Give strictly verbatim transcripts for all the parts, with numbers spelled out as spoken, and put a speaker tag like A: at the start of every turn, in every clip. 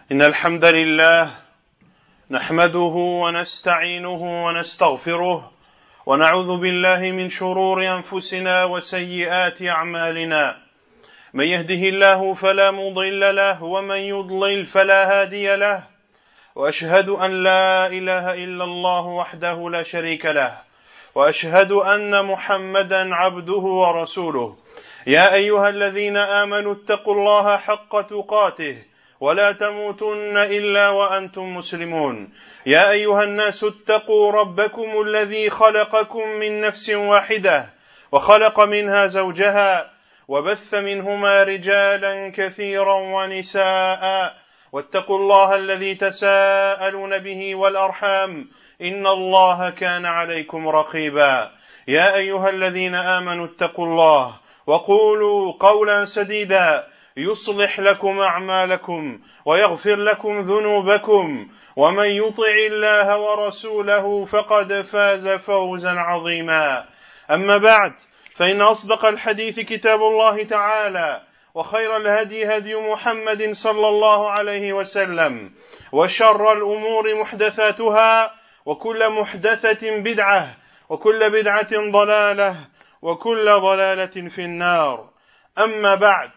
A: إن الحمد لله نحمده ونستعينه ونستغفره ونعوذ بالله من شرور أنفسنا وسيئات أعمالنا من يهده الله فلا مضل له ومن يضلل فلا هادي له وأشهد أن لا إله إلا الله وحده لا شريك له وأشهد أن محمدا عبده ورسوله يا أيها الذين آمنوا اتقوا الله حق تقاته ولا تموتن إلا وأنتم مسلمون يا أيها الناس اتقوا ربكم الذي خلقكم من نفس واحدة وخلق منها زوجها وبث منهما رجالا كثيرا ونساء واتقوا الله الذي تساءلون به والأرحام إن الله كان عليكم رقيبا يا أيها الذين آمنوا اتقوا الله وقولوا قولا سديدا يصلح لكم أعمالكم ويغفر لكم ذنوبكم ومن يطع الله ورسوله فقد فاز فوزا عظيما أما بعد فإن أصدق الحديث كتاب الله تعالى وخير الهدي هدي محمد صلى الله عليه وسلم وشر الأمور محدثاتها وكل محدثة بدعة وكل بدعة ضلالة وكل ضلالة في النار أما بعد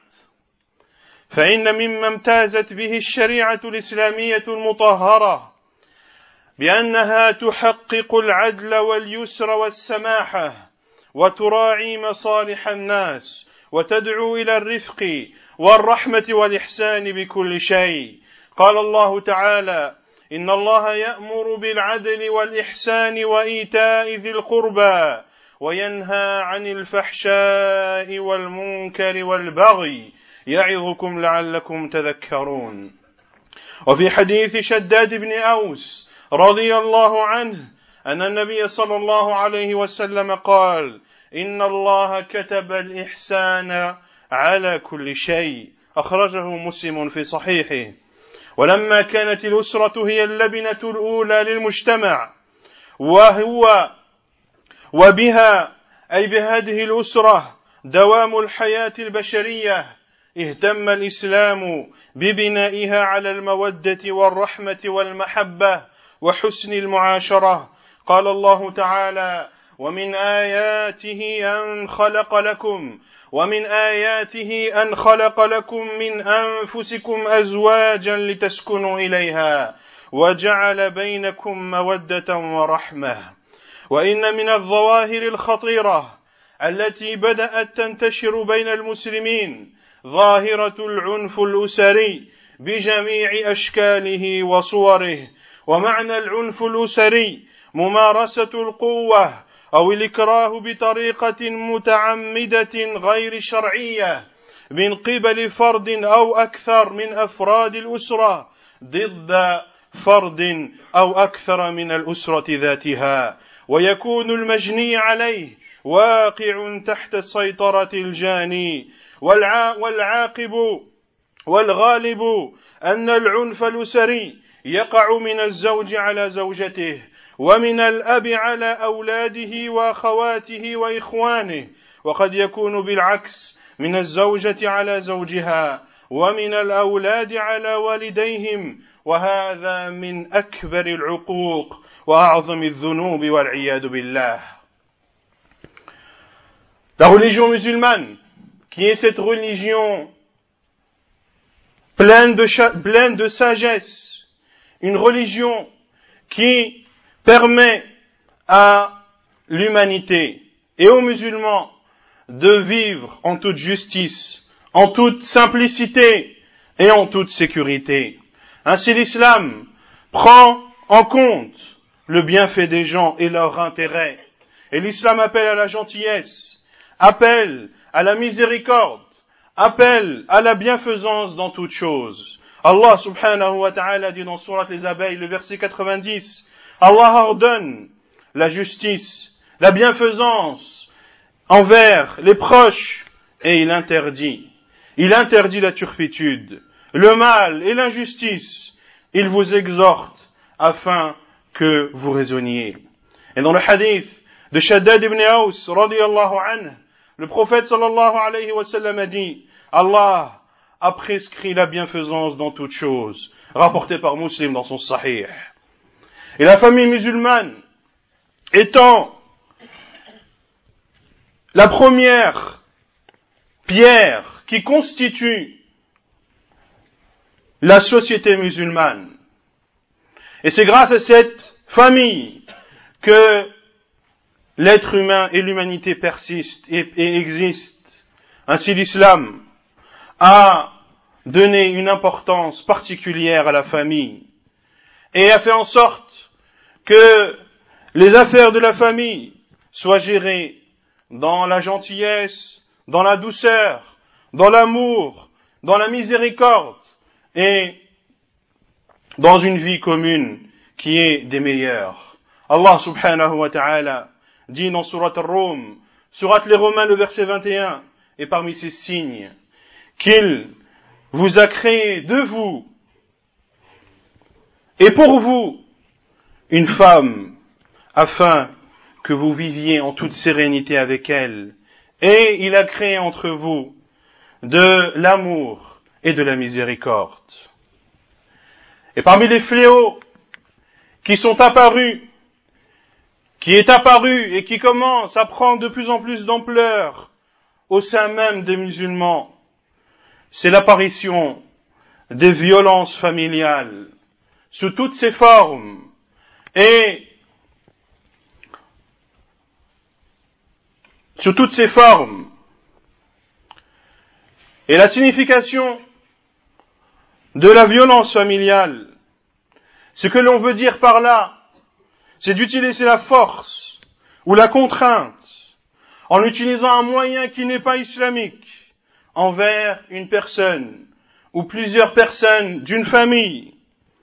A: فإن مما امتازت به الشريعة الإسلامية المطهرة بأنها تحقق العدل واليسر والسماحة وتراعي مصالح الناس وتدعو إلى الرفق والرحمة والإحسان بكل شيء. قال الله تعالى: إن الله يأمر بالعدل والإحسان وإيتاء ذي القربى وينهى عن الفحشاء والمنكر والبغي يعظكم لعلكم تذكرون. وفي حديث شداد بن أوس رضي الله عنه أن النبي صلى الله عليه وسلم قال: إن الله كتب الإحسان على كل شيء. أخرجه مسلم في صحيحه. ولما كانت الأسرة هي اللبنة الأولى للمجتمع وهو وبها أي بهذه الأسرة دوام الحياة البشرية اهتم الإسلام ببنائها على المودة والرحمة والمحبة وحسن المعاشرة. قال الله تعالى: ومن آياته أن خلق لكم ومن آياته أن خلق لكم من أنفسكم أزواجا لتسكنوا إليها وجعل بينكم مودة ورحمة. وإن من الظواهر الخطيرة التي بدأت تنتشر بين المسلمين ظاهرة العنف الأسري بجميع أشكاله وصوره. ومعنى العنف الأسري ممارسة القوة أو الإكراه بطريقة متعمدة غير شرعية من قبل فرد أو أكثر من أفراد الأسرة ضد فرد أو أكثر من الأسرة ذاتها، ويكون المجني عليه واقع تحت سيطرة الجاني. والعاقب والغالب أن العنف الأسري يقع من الزوج على زوجته ومن الأب على أولاده وأخواته وإخوانه، وقد يكون بالعكس من الزوجة على زوجها ومن الأولاد على والديهم، وهذا من أكبر العقوق وأعظم الذنوب والعياذ بالله. La religion musulmane, qui est cette religion pleine de, pleine de sagesse, une religion qui permet à l'humanité et aux musulmans de vivre en toute justice, en toute simplicité et en toute sécurité. Ainsi l'islam prend en compte le bienfait des gens et leur intérêt. Et l'islam appelle à la gentillesse, appelle à la miséricorde, appelle à la bienfaisance dans toutes choses. Allah subhanahu wa ta'ala dit dans Sourate les abeilles, le verset quatre-vingt-dix, Allah ordonne la justice, la bienfaisance envers les proches, et il interdit. Il interdit la turpitude, le mal et l'injustice. Il vous exhorte afin que vous raisonniez. Et dans le hadith de Shaddad ibn Aws, radiyallahu anhu, le prophète sallallahu alayhi wa sallam a dit: Allah a prescrit la bienfaisance dans toute chose, rapporté par Muslim dans son Sahih. Et la famille musulmane étant la première pierre qui constitue la société musulmane. Et c'est grâce à cette famille que l'être humain et l'humanité persistent et, et existent. Ainsi l'islam a donné une importance particulière à la famille et a fait en sorte que les affaires de la famille soient gérées dans la gentillesse, dans la douceur, dans l'amour, dans la miséricorde et dans une vie commune qui est des meilleures. Allah subhanahu wa ta'ala dit dans Surat Ar-Rum, Surat les Romains le verset vingt et un, et parmi ces signes, qu'il vous a créé de vous et pour vous une femme afin que vous viviez en toute sérénité avec elle. Et il a créé entre vous de l'amour et de la miséricorde. Et parmi les fléaux qui sont apparus, qui est apparu et qui commence à prendre de plus en plus d'ampleur au sein même des musulmans, c'est l'apparition des violences familiales sous toutes ses formes et sous toutes ses formes. Et la signification de la violence familiale, ce que l'on veut dire par là, c'est d'utiliser la force ou la contrainte en utilisant un moyen qui n'est pas islamique envers une personne ou plusieurs personnes d'une famille.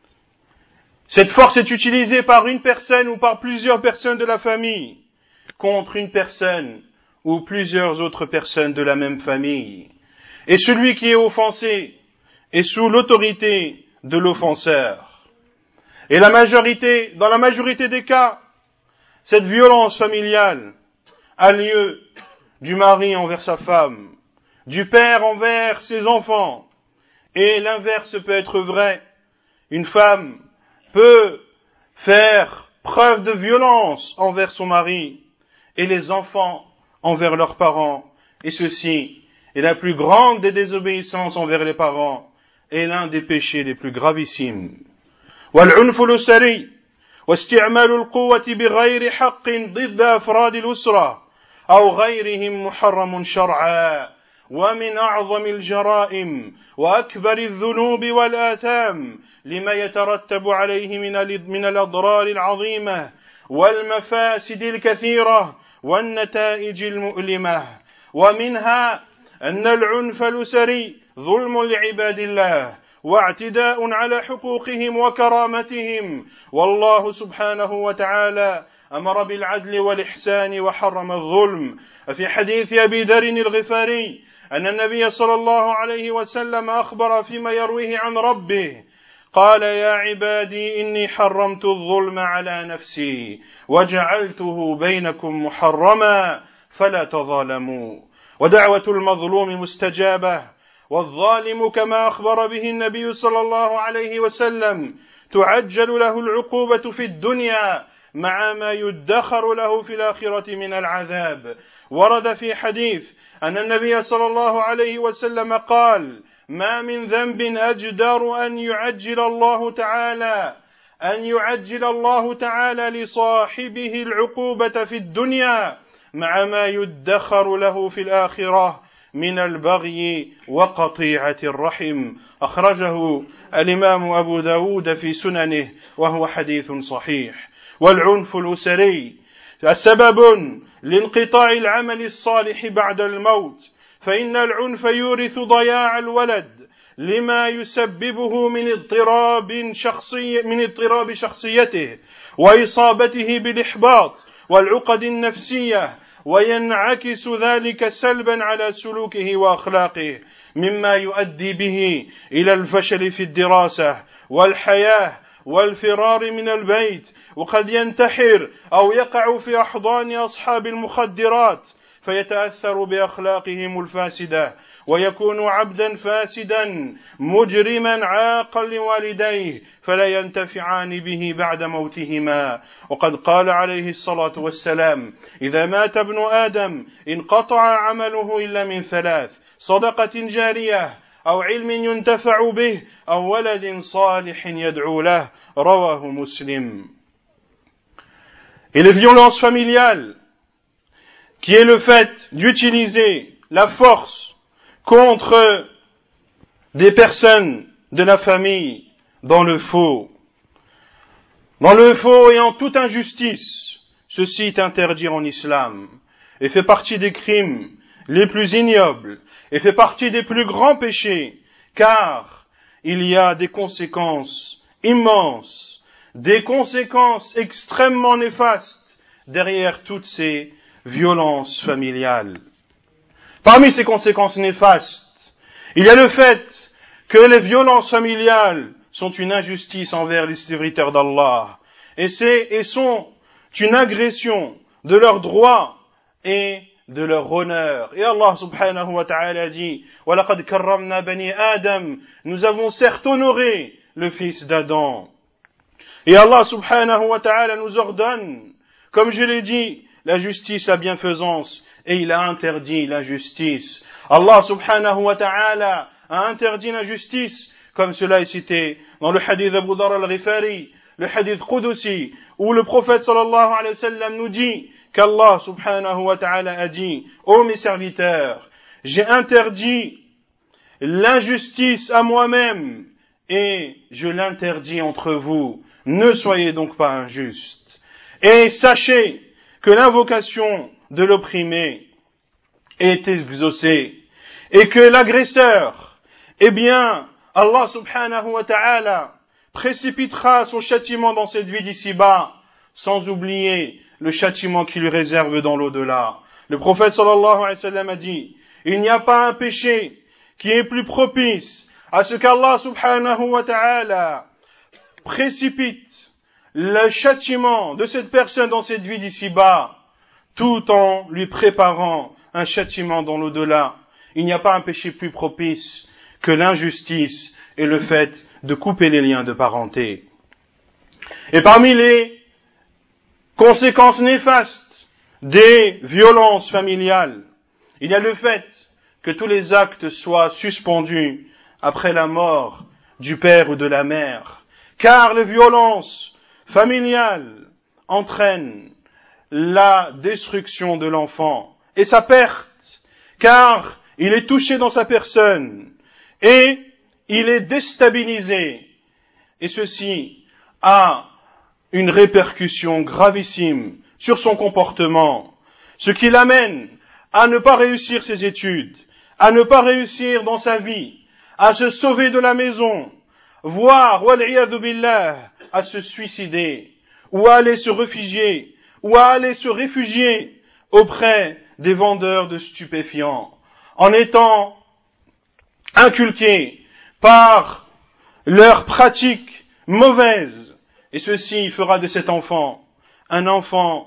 A: Cette force est utilisée par une personne ou par plusieurs personnes de la famille contre une personne ou plusieurs autres personnes de la même famille. Et celui qui est offensé est sous l'autorité de l'offenseur. Et la majorité, dans la majorité des cas, cette violence familiale a lieu du mari envers sa femme, du père envers ses enfants, et l'inverse peut être vrai. Une femme peut faire preuve de violence envers son mari, et les enfants envers leurs parents, et ceci est la plus grande des désobéissances envers les parents, et l'un des péchés les plus gravissimes. والعنف الأسري واستعمال القوة بغير حق ضد أفراد الأسرة أو غيرهم محرم شرعا ومن أعظم الجرائم وأكبر الذنوب والآثام لما يترتب عليه من الأضرار العظيمة والمفاسد الكثيرة والنتائج المؤلمة. ومنها أن العنف الأسري ظلم لعباد الله واعتداء على حقوقهم وكرامتهم، والله سبحانه وتعالى أمر بالعدل والإحسان وحرم الظلم. في حديث أبي ذر الغفاري أن النبي صلى الله عليه وسلم أخبر فيما يرويه عن ربه قال: يا عبادي إني حرمت الظلم على نفسي وجعلته بينكم محرما فلا تظالموا. ودعوة المظلوم مستجابة، والظالم كما أخبر به النبي صلى الله عليه وسلم تعجل له العقوبة في الدنيا مع ما يدخر له في الآخرة من العذاب. ورد في حديث أن النبي صلى الله عليه وسلم قال: ما من ذنب أجدر أن يعجل الله تعالى أن يعجل الله تعالى لصاحبه العقوبة في الدنيا مع ما يدخر له في الآخرة من البغي وقطيعة الرحم. أخرجه الإمام أبو داود في سننه وهو حديث صحيح. والعنف الأسري سبب لانقطاع العمل الصالح بعد الموت، فإن العنف يورث ضياع الولد لما يسببه من اضطراب شخصي من اضطراب شخصيته وإصابته بالإحباط والعقد النفسية، وينعكس ذلك سلبا على سلوكه وأخلاقه، مما يؤدي به إلى الفشل في الدراسة والحياة والفرار من البيت، وقد ينتحر أو يقع في أحضان أصحاب المخدرات فيتأثر بأخلاقهم الفاسدة ويكون عبدا فاسدا مجرما عاقا لوالديه فلا ينتفعان به بعد موتهما. وقد قال عليه الصلاة والسلام: إذا مات ابن آدم انقطع عمله إلا من ثلاث: صدقة جارية أو علم ينتفع به أو ولد صالح يدعو له. رواه مسلم. Et les violences familiales, qui est le fait d'utiliser la force contre des personnes de la famille dans le faux. Dans le faux et en toute injustice, ceci est interdit en islam et fait partie des crimes les plus ignobles et fait partie des plus grands péchés, car il y a des conséquences immenses, des conséquences extrêmement néfastes derrière toutes ces violences familiales. Parmi ces conséquences néfastes, il y a le fait que les violences familiales sont une injustice envers les serviteurs d'Allah et, c'est, et sont une agression de leurs droits et de leur honneur. Et Allah subhanahu wa ta'ala dit: وَلَقَدْ كَرَّمْنَا بَنِي آدَمَ, nous avons certes honoré le fils d'Adam. Et Allah subhanahu wa ta'ala nous ordonne, comme je l'ai dit, la justice, la bienfaisance, et il a interdit l'injustice. Allah subhanahu wa ta'ala a interdit l'injustice, comme cela est cité dans le hadith d'Abu Dharr al-Ghifari, le hadith Qudusi, où le prophète sallallahu alayhi wa sallam nous dit qu'Allah subhanahu wa ta'ala a dit: ô mes serviteurs, j'ai interdit l'injustice à moi-même et je l'interdis entre vous. Ne soyez donc pas injustes. Et sachez que l'invocation de l'opprimé est exaucée et que l'agresseur, eh bien, Allah subhanahu wa ta'ala précipitera son châtiment dans cette vie d'ici-bas, sans oublier le châtiment qui lui réserve dans l'au-delà. Le prophète sallallahu alayhi wa sallam a dit: il n'y a pas un péché qui est plus propice à ce qu'Allah subhanahu wa ta'ala précipite le châtiment de cette personne dans cette vie d'ici-bas, tout en lui préparant un châtiment dans l'au-delà. Il n'y a pas un péché plus propice que l'injustice et le fait de couper les liens de parenté. Et parmi les conséquences néfastes des violences familiales, il y a le fait que tous les actes soient suspendus après la mort du père ou de la mère, car les violences familiales entraînent la destruction de l'enfant et sa perte, car il est touché dans sa personne et il est déstabilisé, et ceci a une répercussion gravissime sur son comportement, ce qui l'amène à ne pas réussir ses études, à ne pas réussir dans sa vie, à se sauver de la maison, voire, wal'iyadhu billah, à se suicider, ou à aller se réfugier, ou à aller se réfugier auprès des vendeurs de stupéfiants, en étant inculqués par leurs pratiques mauvaises. Et ceci fera de cet enfant un enfant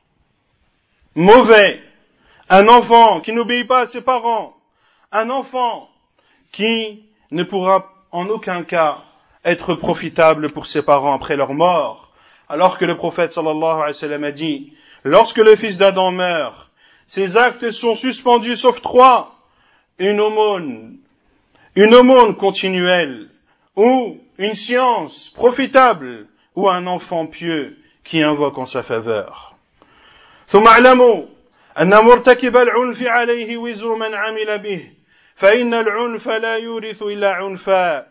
A: mauvais, un enfant qui n'obéit pas à ses parents, un enfant qui ne pourra en aucun cas être profitable pour ses parents après leur mort. Alors que le prophète sallallahu alayhi wa sallam a dit: lorsque le fils d'Adam meurt, ses actes sont suspendus sauf trois: une aumône, une aumône continuelle, ou une science profitable, ou un enfant pieux qui invoque en sa faveur. ثم اعلموا أن مرتكب العنف عليه وزر من عمل به فإن العنف لا يورث إلا عنفا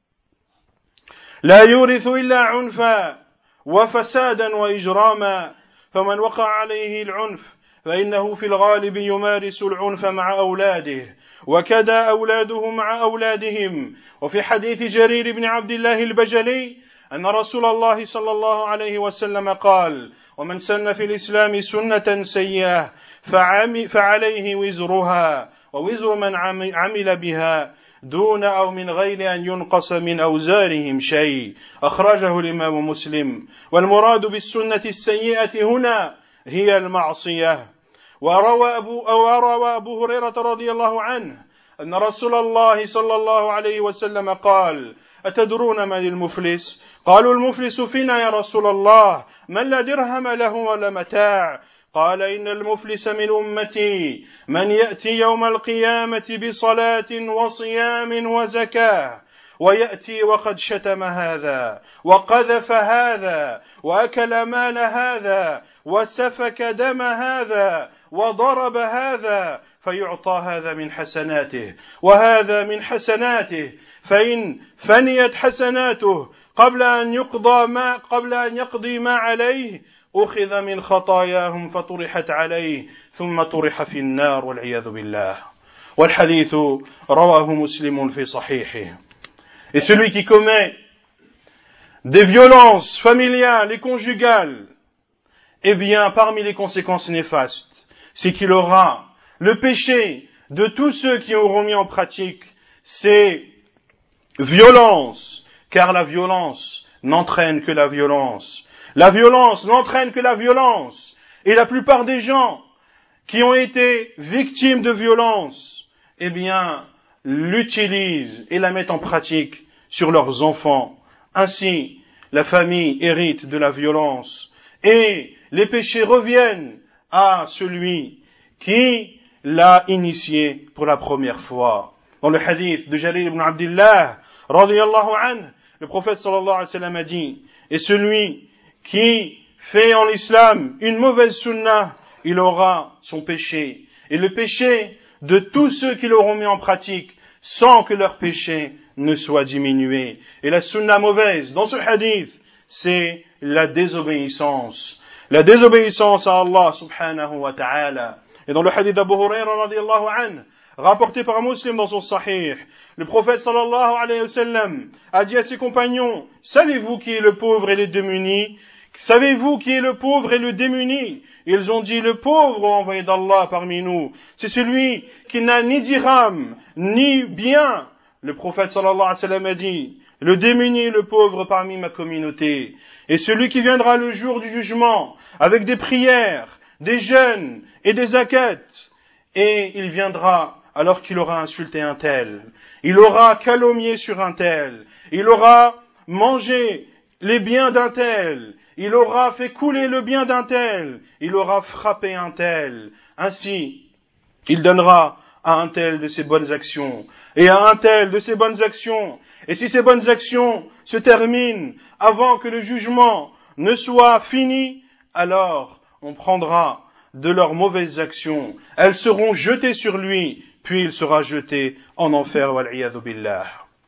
A: لا يورث إلا عنفا وفسادا وإجراما فمن وقع عليه العنف فإنه في الغالب يمارس العنف مع أولاده وكذا أولاده مع أولادهم. وفي حديث جرير بن عبد الله البجلي أن رسول الله صلى الله عليه وسلم قال: ومن سن في الإسلام سنة سيئة فعليه وزرها ووزر من عمل بها دون أو من غير أن ينقص من أوزارهم شيء. أخرجه الإمام مسلم. والمراد بالسنة السيئة هنا هي المعصية. وروى أبو, أو روى أبو هريرة رضي الله عنه أن رسول الله صلى الله عليه وسلم قال أتدرون من المفلس؟ قالوا المفلس فينا يا رسول الله من لا درهم له ولا متاع. قال إن المفلس من أمتي من يأتي يوم القيامة بصلاة وصيام وزكاة ويأتي وقد شتم هذا وقذف هذا وأكل مال هذا وسفك دم هذا وضرب هذا فيعطى هذا من حسناته وهذا من حسناته فإن فنيت حسناته قبل أن يقضى ما قبل أن يقضي ما عليه أخذ من خطاياهم فطرحت عليه ثم طرح في النار والعياذ بالله. والحديث رواه مسلم في صحيحه. Et celui qui commet des violences familiales et conjugales, eh bien, parmi les conséquences néfastes, c'est qu'il aura le péché de tous ceux qui auront mis en pratique ces violences, car la violence n'entraîne que la violence. La violence n'entraîne que la violence. Et la plupart des gens qui ont été victimes de violence, eh bien, l'utilisent et la mettent en pratique sur leurs enfants. Ainsi, la famille hérite de la violence et les péchés reviennent à celui qui l'a initié pour la première fois. Dans le hadith de Jarir ibn Abdullah, radiyallahu anhu, le prophète sallallahu alayhi wa sallam a dit, et celui qui fait en l'islam une mauvaise sunnah, il aura son péché. Et le péché de tous ceux qui l'auront mis en pratique sans que leur péché ne soit diminué. Et la sunnah mauvaise, dans ce hadith, c'est la désobéissance. La désobéissance à Allah subhanahu wa ta'ala. Et dans le hadith d'Abu Huraira radiyallahu anhu, rapporté par un musulman dans son sahih, le prophète sallallahu alayhi wa sallam a dit à ses compagnons, savez-vous qui est le pauvre et le démuni? Savez-vous qui est le pauvre et le démuni? Ils ont dit, le pauvre, envoyé d'Allah parmi nous, c'est celui qui n'a ni dirham, ni bien. Le prophète sallallahu alayhi wa sallam a dit, le démuni et le pauvre parmi ma communauté. Et celui qui viendra le jour du jugement, avec des prières, des jeûnes et des zakats, et il viendra alors qu'il aura insulté un tel, il aura calomnié sur un tel, il aura mangé les biens d'un tel, il aura fait couler le bien d'un tel, il aura frappé un tel. Ainsi, il donnera à un tel de ses bonnes actions, et à un tel de ses bonnes actions. Et si ces bonnes actions se terminent avant que le jugement ne soit fini, alors on prendra de leurs mauvaises actions. Elles seront jetées sur lui, puis il sera jeté en enfer. Wal-'iyadhu billah.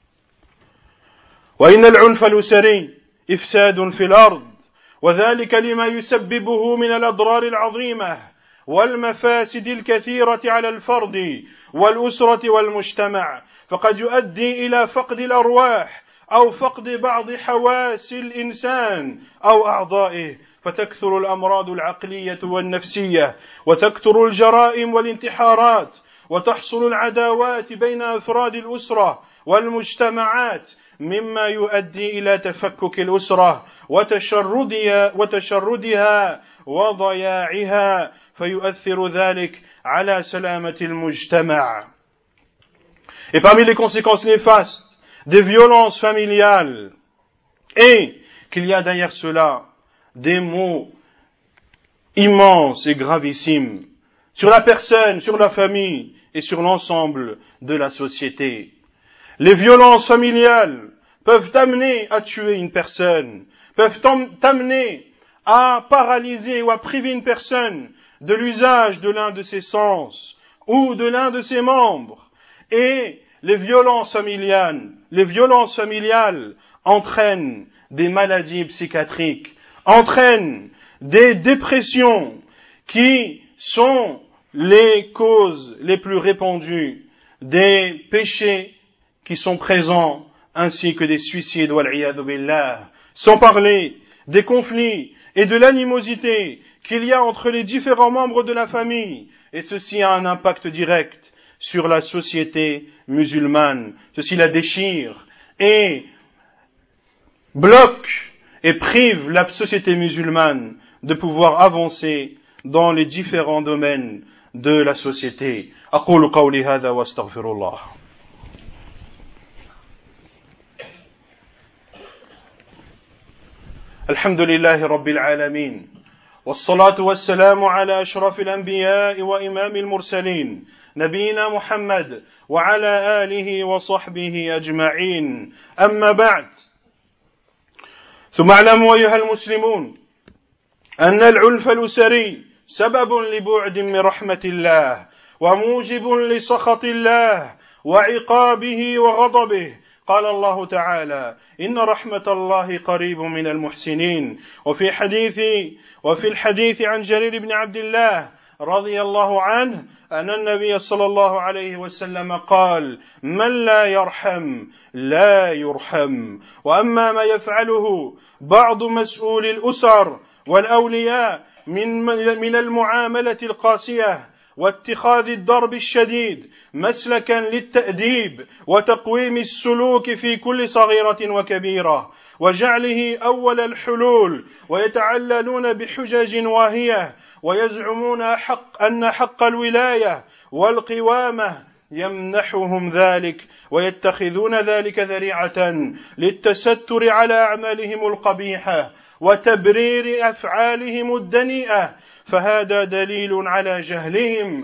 A: Wa inna al-'unfa al-usari ifsadun fil ard, wa dhalika lima yusabbibuhu min al-adrar al-'azimah والمفاسد الكثيرة على الفرد والأسرة والمجتمع فقد يؤدي إلى فقد الأرواح أو فقد بعض حواس الإنسان أو أعضائه فتكثر الأمراض العقلية والنفسية وتكثر الجرائم والانتحارات وتحصل العداوات بين أفراد الأسرة والمجتمعات مما يؤدي إلى تفكك الأسرة وتشردها, وتشردها وضياعها فيؤثر ذلك على سلامة المجتمع. Et parmi les conséquences néfastes des violences familiales est qu'il y a derrière cela des maux immenses et gravissimes sur la personne, sur la famille et sur l'ensemble de la société. Les violences familiales peuvent t'amener à tuer une personne, peuvent t'amener à paralyser ou à priver une personne de l'usage de l'un de ses sens ou de l'un de ses membres. Et les violences familiales, les violences familiales entraînent des maladies psychiatriques, entraînent des dépressions qui sont les causes les plus répandues des péchés qui sont présents ainsi que des suicides, wal-'iyadhu billah, sans parler des conflits et de l'animosité qu'il y a entre les différents membres de la famille, et ceci a un impact direct sur la société musulmane. Ceci la déchire et bloque et prive la société musulmane de pouvoir avancer dans les différents domaines de la société. أقول قولي هذا واستغفر الله. الحمد لله رب العالمين والصلاة والسلام على أشرف الأنبياء وإمام المرسلين نبينا محمد وعلى آله وصحبه أجمعين. أما بعد، ثم اعلموا أيها المسلمون أن العنف الأسري سبب لبعد من رحمة الله وموجب لسخط الله وعقابه وغضبه. قال الله تعالى: إن رحمة الله قريب من المحسنين. وفي حديث وفي الحديث عن جرير بن عبد الله رضي الله عنه أن النبي صلى الله عليه وسلم قال: من لا يرحم لا يرحم. وأما ما يفعله بعض مسؤولي الأسر والأولياء من من المعاملة القاسية واتخاذ الضرب الشديد مسلكا للتأديب وتقويم السلوك في كل صغيرة وكبيرة وجعله أول الحلول، ويتعللون بحجج واهية ويزعمون حق أن حق الولاية والقوامة يمنحهم ذلك، ويتخذون ذلك ذريعة للتستر على أعمالهم القبيحة وتبرير أفعالهم الدنيئة، فهذا دليل على جهلهم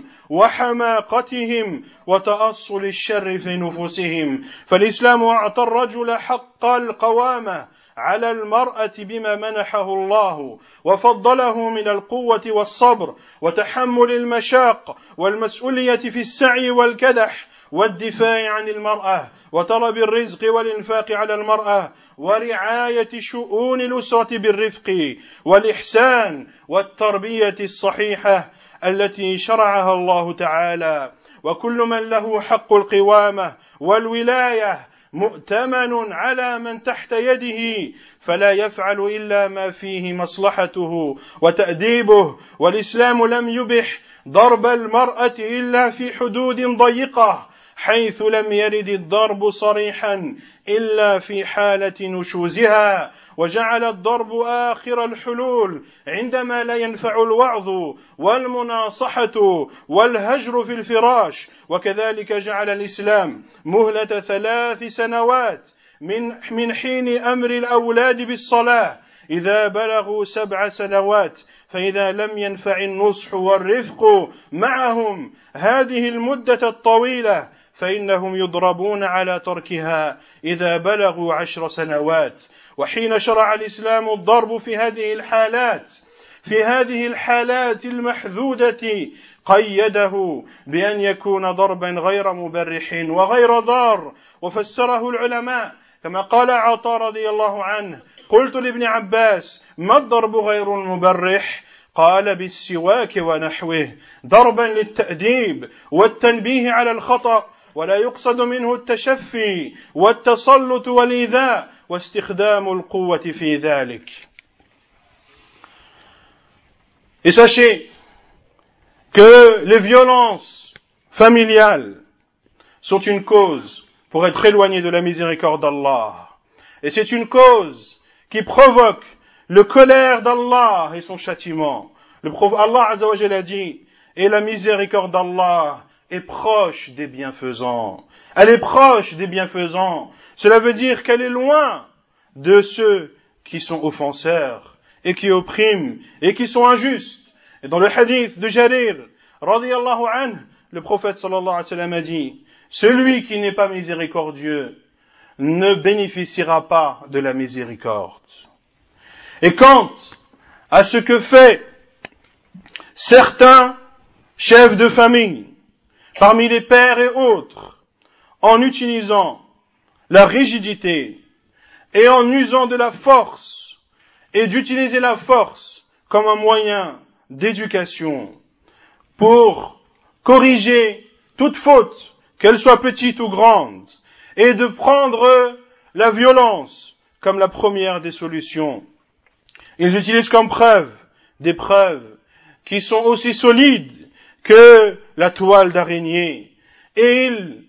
A: وحماقتهم وتأصل الشر في نفوسهم. فالإسلام أعطى الرجل حق القوامة على المرأة بما منحه الله وفضله من القوة والصبر وتحمل المشاق والمسؤولية في السعي والكدح والدفاع عن المرأة وطلب الرزق والإنفاق على المرأة ورعاية شؤون الأسرة بالرفق والإحسان والتربية الصحيحة التي شرعها الله تعالى. وكل من له حق القوامة والولاية مؤتمن على من تحت يده، فلا يفعل إلا ما فيه مصلحته وتأديبه. والإسلام لم يبح ضرب المرأة إلا في حدود ضيقة، حيث لم يرد الضرب صريحا إلا في حالة نشوزها، وجعل الضرب آخر الحلول عندما لا ينفع الوعظ والمناصحة والهجر في الفراش. وكذلك جعل الإسلام مهلة ثلاث سنوات من من حين أمر الأولاد بالصلاة إذا بلغوا سبع سنوات، فإذا لم ينفع النصح والرفق معهم هذه المدة الطويلة فإنهم يضربون على تركها إذا بلغوا عشر سنوات. وحين شرع الإسلام الضرب في هذه الحالات في هذه الحالات المحدودة قيده بأن يكون ضربا غير مبرح وغير ضار، وفسره العلماء كما قال عطاء رضي الله عنه: قلت لابن عباس: ما الضرب غير المبرح؟ قال: بالسواك ونحوه، ضربا للتأديب والتنبيه على الخطأ، ولا يقصد منه التشفي والتسلط والإيذاء واستخدام القوة في ذلك. Et sachez que les violences familiales sont une cause pour être éloigné de la miséricorde d'Allah. Et c'est une cause qui provoque le colère d'Allah et son châtiment. Le prophète Allah Azza wa Jalla a dit: et la miséricorde d'Allah est proche des bienfaisants. Elle est proche des bienfaisants. Cela veut dire qu'elle est loin de ceux qui sont offenseurs et qui oppriment et qui sont injustes. Et dans le hadith de Jarir, radiyallahu anhu, le prophète sallallahu alayhi wa sallam a dit: celui qui n'est pas miséricordieux ne bénéficiera pas de la miséricorde. Et quant à ce que fait certains chefs de famille, parmi les pères et autres, en utilisant la rigidité et en usant de la force, et d'utiliser la force comme un moyen d'éducation pour corriger toute faute, qu'elle soit petite ou grande, et de prendre la violence comme la première des solutions. Ils utilisent comme preuve des preuves qui sont aussi solides que la toile d'araignée, et ils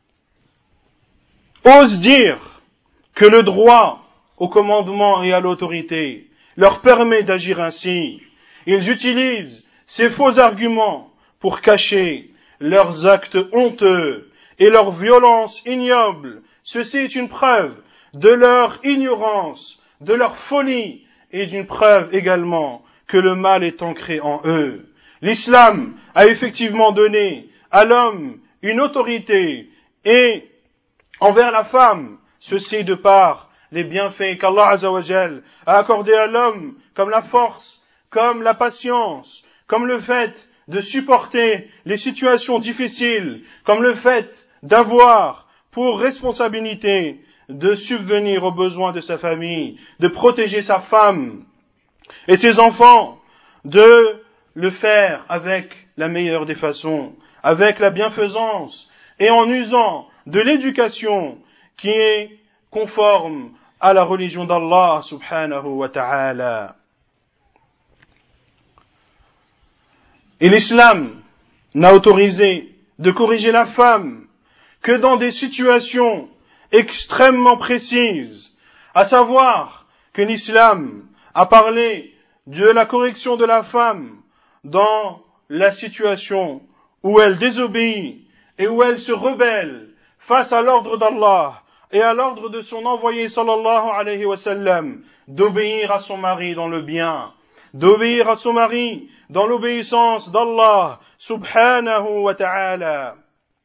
A: osent dire que le droit au commandement et à l'autorité leur permet d'agir ainsi. Ils utilisent ces faux arguments pour cacher leurs actes honteux et leur violence ignoble. Ceci est une preuve de leur ignorance, de leur folie, et d'une preuve également que le mal est ancré en eux. L'islam a effectivement donné à l'homme une autorité et envers la femme, ceci de par les bienfaits qu'Allah Azza wa Jal a accordés à l'homme, comme la force, comme la patience, comme le fait de supporter les situations difficiles, comme le fait d'avoir pour responsabilité de subvenir aux besoins de sa famille, de protéger sa femme et ses enfants, de le faire avec la meilleure des façons, avec la bienfaisance et en usant de l'éducation qui est conforme à la religion d'Allah subhanahu wa ta'ala. Et l'islam n'a autorisé de corriger la femme que dans des situations extrêmement précises, à savoir que l'islam a parlé de la correction de la femme dans la situation où elle désobéit et où elle se rebelle face à l'ordre d'Allah et à l'ordre de son envoyé sallallahu alayhi wa sallam, d'obéir à son mari dans le bien, d'obéir à son mari dans l'obéissance d'Allah subhanahu wa ta'ala.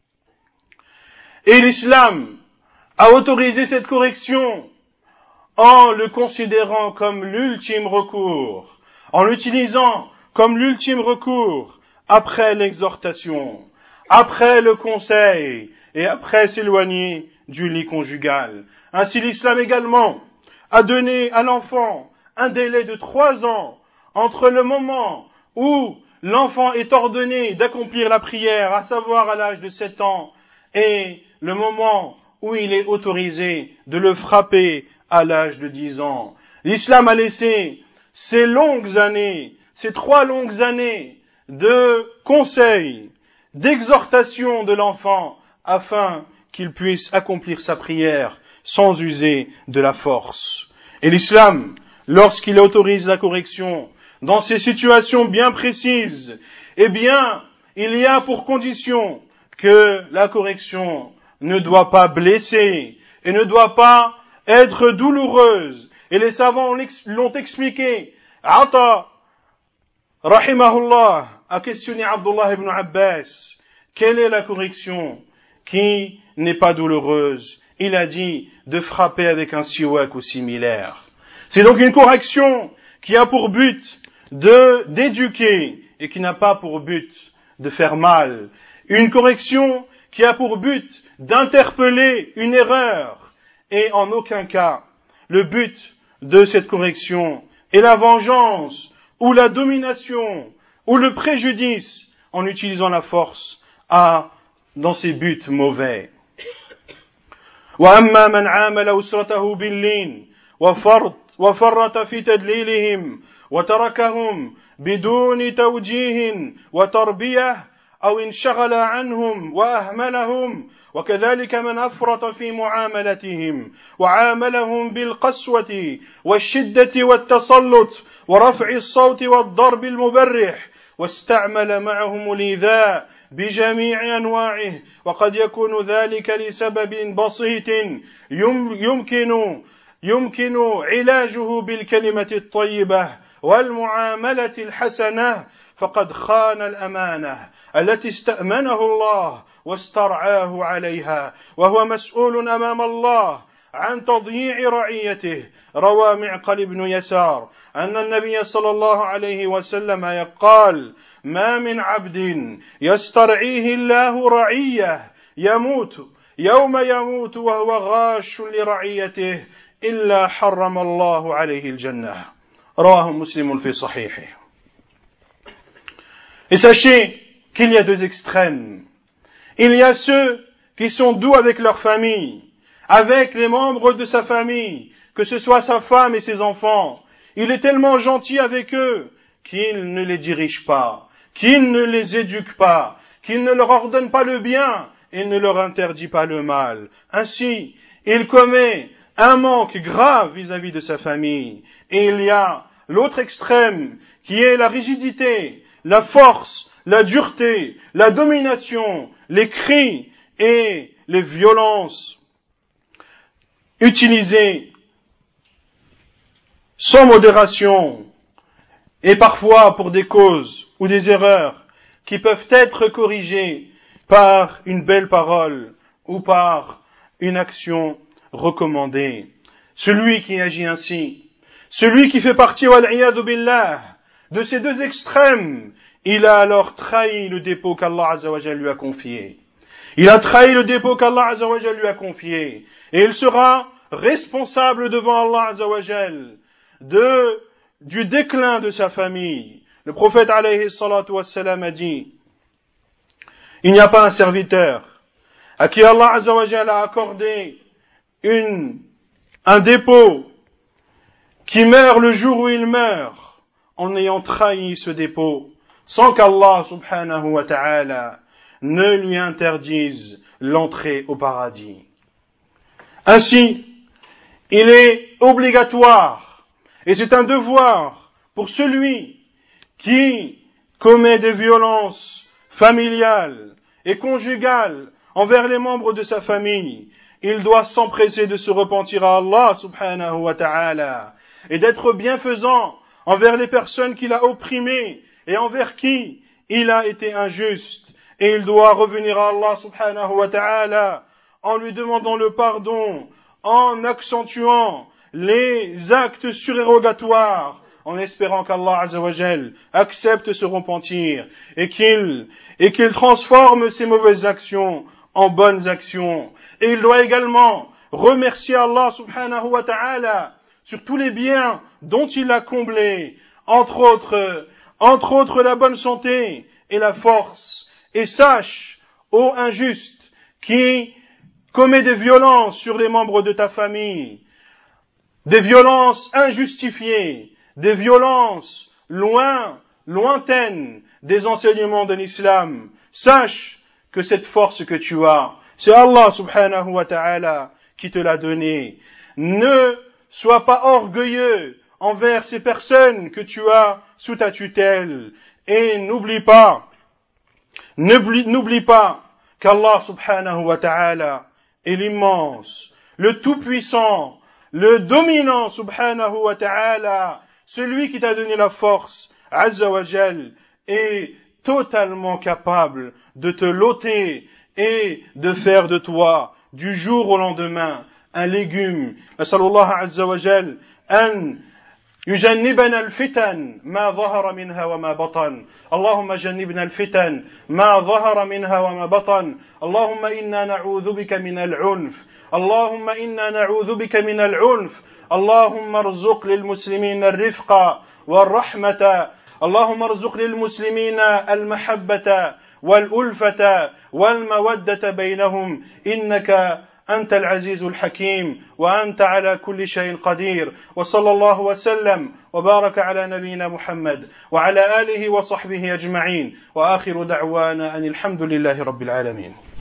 A: Et l'islam a autorisé cette correction en le considérant comme l'ultime recours, en l'utilisant comme l'ultime recours après l'exhortation, après le conseil et après s'éloigner du lit conjugal. Ainsi l'islam également a donné à l'enfant un délai de trois ans entre le moment où l'enfant est ordonné d'accomplir la prière, à savoir à l'âge de sept ans, et le moment où il est autorisé de le frapper à l'âge de dix ans. L'islam a laissé ces longues années, ces trois longues années de conseils, d'exhortation de l'enfant afin qu'il puisse accomplir sa prière sans user de la force. Et l'islam, lorsqu'il autorise la correction dans ces situations bien précises, eh bien, il y a pour condition que la correction ne doit pas blesser et ne doit pas être douloureuse. Et les savants l'ont expliqué. Ata, rahimahullah, a questionné Abdullah ibn Abbas, quelle est la correction qui n'est pas douloureuse? Il a dit de frapper avec un siwak ou similaire. C'est donc une correction qui a pour but de d'éduquer et qui n'a pas pour but de faire mal. Une correction qui a pour but d'interpeller une erreur. Et en aucun cas, le but de cette correction est la vengeance ou la domination ou le préjudice en utilisant la force à, dans ses buts mauvais. وأما من عامل أسرته باللين وفرط وفرط في تدليلهم وتركهم بدون توجيه وتربية أو انشغل عنهم وأهملهم وكذلك من أفرط في معاملتهم وعاملهم بالقسوة والشدة والتسلط ورفع الصوت والضرب المبرح واستعمل معهم الإيذاء بجميع أنواعه وقد يكون ذلك لسبب بسيط يمكن يمكن علاجه بالكلمة الطيبة والمعاملة الحسنة فقد خان الأمانة التي استأمنه الله واسترعاه عليها وهو مسؤول أمام الله عن تضييع رعيته. روى معقل بن يسار أن النبي صلى الله عليه وسلم قال: ما من عبد يسترعيه الله رعية يموت يوم يموت وهو غاش لرعيته إلا حرم الله عليه الجنة. رواه مسلم في صحيحه. Et sachez qu'il y a deux extrêmes. Il y a ceux qui sont doux avec leur famille, avec les membres de sa famille, que ce soit sa femme et ses enfants. Il est tellement gentil avec eux qu'il ne les dirige pas, qu'il ne les éduque pas, qu'il ne leur ordonne pas le bien et ne leur interdit pas le mal. Ainsi, il commet un manque grave vis-à-vis de sa famille. Et il y a l'autre extrême qui est la rigidité, la force, la dureté, la domination, les cris et les violences utilisées sans modération et parfois pour des causes ou des erreurs qui peuvent être corrigées par une belle parole ou par une action recommandée. Celui qui agit ainsi, celui qui fait partie, wal-iyadu billah, de ces deux extrêmes, il a alors trahi le dépôt qu'Allah Azza wa Jalla lui a confié. Il a trahi le dépôt qu'Allah Azza wa Jalla lui a confié. Et il sera responsable devant Allah Azza wa Jalla de, du déclin de sa famille. Le prophète alayhi salatu wassalam a dit, il n'y a pas un serviteur à qui Allah Azza wa Jalla a accordé une, un dépôt qui meurt le jour où il meurt en ayant trahi ce dépôt sans qu'Allah subhanahu wa ta'ala ne lui interdise l'entrée au paradis. Ainsi, il est obligatoire et c'est un devoir pour celui qui commet des violences familiales et conjugales envers les membres de sa famille. Il doit s'empresser de se repentir à Allah subhanahu wa ta'ala et d'être bienfaisant envers les personnes qu'il a opprimées et envers qui il a été injuste. Et il doit revenir à Allah subhanahu wa ta'ala en lui demandant le pardon, en accentuant les actes surérogatoires, en espérant qu'Allah Azza wa Jal accepte ce repentir et qu'il, et qu'il transforme ses mauvaises actions en bonnes actions. Et il doit également remercier Allah subhanahu wa ta'ala sur tous les biens dont il l'a comblé, entre autres, entre autres la bonne santé et la force. Et sache, ô injuste, qui commet des violences sur les membres de ta famille, des violences injustifiées, des violences loin, lointaines des enseignements de l'islam, sache que cette force que tu as, c'est Allah subhanahu wa ta'ala qui te l'a donnée. Ne sois pas orgueilleux envers ces personnes que tu as sous ta tutelle et n'oublie pas, n'oublie, n'oublie pas qu'Allah subhanahu wa ta'ala est l'immense, le tout-puissant, le dominant subhanahu wa ta'ala, celui qui t'a donné la force, Azza wa Jal, est totalement capable de te loter et de faire de toi, du jour au lendemain, un légume. Nasallallahu Azza wa Jal, an يجنبنا الفتن ما ظهر منها وما بطن اللهم جنبنا الفتن ما ظهر منها وما بطن اللهم إنا نعوذ بك من العنف اللهم إنا نعوذ بك من العنف اللهم ارزق للمسلمين الرفق والرحمة اللهم ارزق للمسلمين المحبة والألفة والمودة بينهم إنك أنت العزيز الحكيم وأنت على كل شيء قدير وصلى الله وسلم وبارك على نبينا محمد وعلى آله وصحبه أجمعين وآخر دعوانا أن الحمد لله رب العالمين